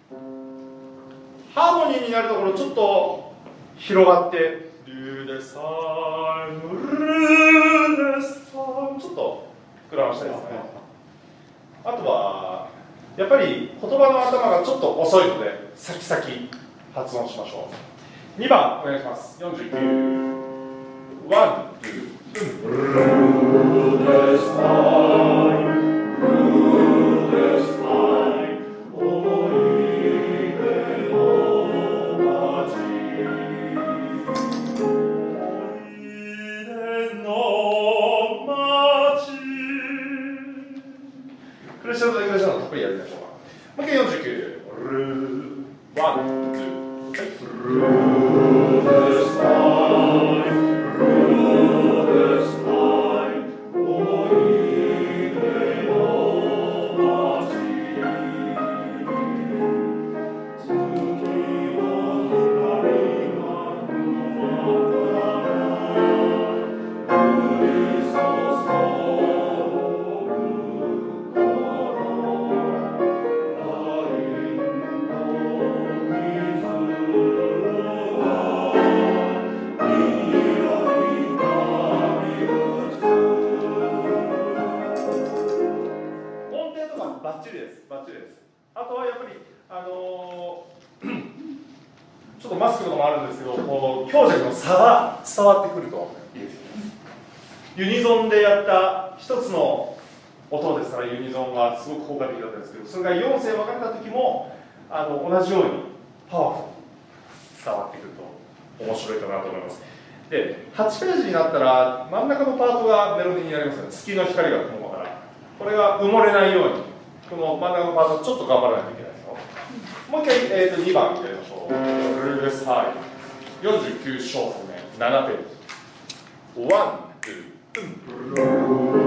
ハーモニーになるところちょっと広がってルレサイムルレサイムちょっと膨らましたいですね。あとはやっぱり言葉の頭がちょっと遅いので先々発音しましょう。2番お願いします。49ワン、ツー、ルレサイムクレッシェンドとクレッシェンドたっぷりやりましょうか。もう一回49ワン、ツー、ルレスタイムルレスタイム思い出の街月の光が雲から降り注バッチリです。バッチリです。あとはやっぱりちょっとマスクとかもあるんですけど、こう強弱の差が伝わってくるといいですね。ユニゾンでやった一つの音ですからユニゾンがすごく効果的だったんですけど、それが4声分かれた時も同じようにパワフルに伝わってくると面白いかなと思います。で、8ページになったら真ん中のパートがメロディーになりますよね。月の光が雲から。これが埋もれないように。この真ん中のパートちょっと頑張らないといけないですよ。もう一回、2番やりましょう。ルルレスハイ49小節目7ページ。ワン、ツー、